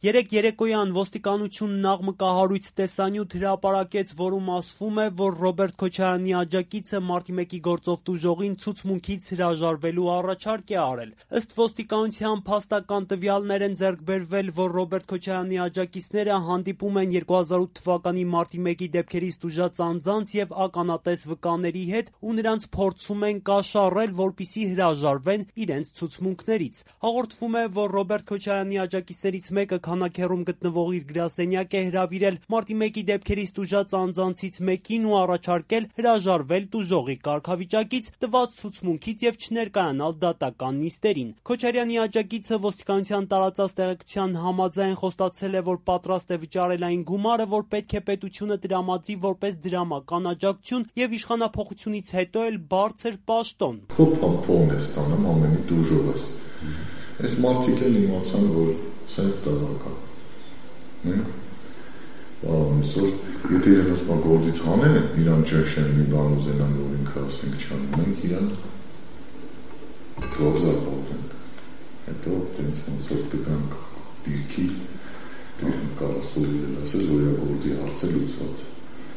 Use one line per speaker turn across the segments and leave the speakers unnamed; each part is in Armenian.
Երեկ երեկոյան ոստիկանությունն աղմկահարույց տեսանյութ հրապարակեց, որում ասվում է, որ Ռոբերտ Քոչարյանի աջակիցը մարտի 1-ի գործով տուժողին ցուցմունքից հրաժարվելու առաջարկ է արել։ Ըստ ոստիկանության փաստական տվյալներ են ձեռք բերվել, որ Ռոբերտ Քոչարյանի աջակիցները հանդիպում են 2008 թվականի մարտի 1-ի դեպքերից տուժած անձանց եւ ականատես վկաների հետ ու նրանց փորձում են կաշառել, որպեսզի հրաժարվեն իրենց ցուցմունքներից։ Հաղորդվում է, որ Ռոբերտ Քոչարյանի աջակիցներից մեկը քանաքեռում գտնվող իր գրասենյակ է հրավիրել մարտի 1-ի դեպքերից տուժած անձանցից մեկին ու առաջարկել հրաժարվել տուժողի կարգավիճակից, տված ցուցմունքից եւ չներկայանալ դատական նիստերին։ Քոչարյանի աջակիցը ոստիկանության տարածած տեղեկության համաձայն խոստացել է, որ պատրաստ է վճարել այն գումարը, որ պետք է պետությունը տրամադրի որպես դրամական աջակցություն եւ իշխանափոխությունից հետո էլ բարձր պաշտոն։
Փոփ է ստանում ամենի տուժողս։ Այս մարդիկ էլ իմացան, որ սենց տղակա։ Այսօր, եթե իրենց մա գործից հանեն, իրան ճաշեն մի բան ուզենան, որ ինքը ասենք չան, մենք իրան գործակալենք։ Հետո տենց ոնց որ տկանք դիրքի, կարասորի էլ ասես, որ իր գործի հարցը լուծված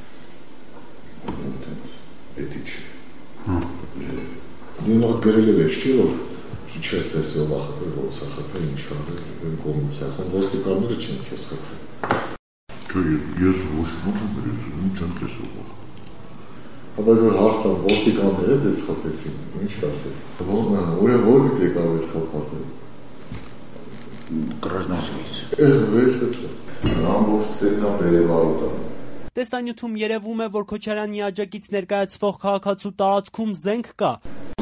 է։ Տենց, էդի չի։ Դու նախ գրել ես, չի որ չես տեսել ոնց է խփել, ինչ արել, կողմից է խփել, ոստիկանները չեն քեզ խփել։
Չէ, ես ոչ չեմ տեսել։
Հա բայց որ հարցը ոստիկանները դες խփեցին, ինչ կարծես։ Որ եկավ այդ խփածը։
Կրաժնասկից։
Ամբողջ ցերնա վերևարուտա։
Տեսանյութում երևում է, որ Քոչարյանի աջակից ներկայացվող քաղաքացու տարածքում զենք կա։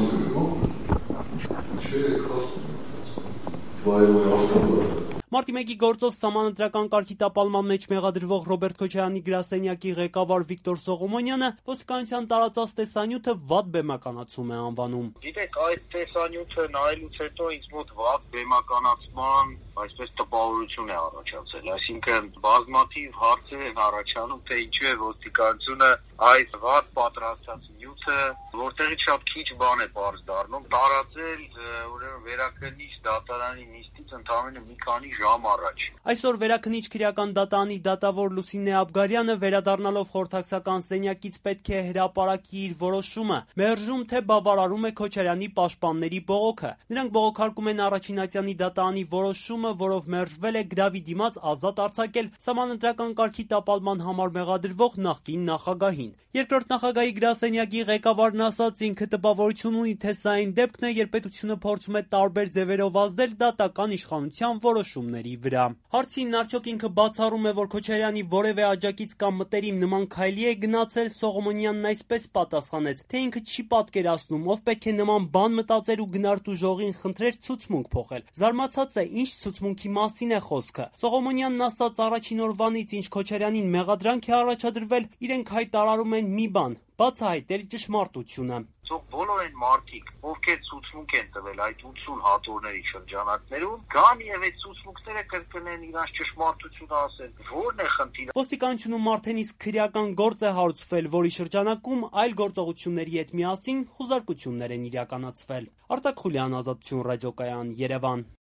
Մարտի 1-ի գործով սահմանադրական կարգի տապալման մեջ մեղադրվող Ռոբերտ Քոչարյանի գրասենյակի ղեկավար Վիկտոր Սողոմոնյանը ոստիկանության տարածած տեսանյութը վատ բեմականացում է անվանում։
Գիտեք, այդ տեսանյութը նայելուց հետո ինձ մոտ վատ բեմականացման այսպես տպավորություն է առաջացել, այսինքն բազմաթիվ հարցեր են առաջանում, թե ինչու է ոստիկանությունը այս վատ պատրաստած նյութը, որտեղից շատ քիչ բան է բարձ դառնում, տարածել ուրեմն վերաքննիչ դատարանի նիստից ընդամենը մի քանի ժամ առաջ։
Այսօր վերաքննիչ քրեական դատարանի դատավոր Լուսինե Աբգարյանը վերադառնալով խորհրդակցական սենյակից պետք է հրապարակի իր որոշումը, մերժում թե բավարարում է Քոչարյանի պաշտպանների բողոքը։ Նրանք բողոքարկում են առաջին ատյանի դատարանի որոշումը, որով մերժվել է գրավի դիմաց ազատ արձակել սահմանադրական կարգի տապալման համար մեղադրվող նախկին նախագահին։ Երկրորդ նախագահի գրասենյակի ղեկավարն ասաց, ինքը տպավորություն ունի, թե սա այն դեպքն է, երբ պետությունը փորձում է տարբեր ձևերով ազդել դատական իշխանության որոշումների վրա։ Հարցին արդյոք ինքը բացառում է, որ Քոչարյանի որևէ աջակից կամ մտերիմ նման քայլի է գնացել, Սողոմոնյանն այսպես պատասխանեց, թե ինքը չի պատկերացնում, ով պետք է նման բան մտածեր ու գնար տուժողին խնդրեր ցուցմունք փոխել։ Զարմացած է, ինչ ցուցմունքի մասին է խոսքը։ Սողոմոնյանն ասաց, առաջին օրվանից ինչ Քոչարյանին մեղադրանք է առաջադրվել, իրենք հայտարարում են մի բան՝ բացահայտել ճշմարտությունը։
Ցող բոլոր այն մարդիկ, ովքեր ցուցմունք են տվել այդ 80 հատորների շրջանակներում, գան եւ այդ ցուցմունքները կրկնեն իրանց ճշմարտությունը ասեն։ Որն է խնդիրը։
Ոստիկանությունում արդեն իսկ քրեական գործ է հարուցվել, որի շրջանակում այլ գործողությունների հետ միասին խուզարկություններ են իրականացվել։ Արտակ Խուլյան, Ազատություն ռադիոկայան, Երևան։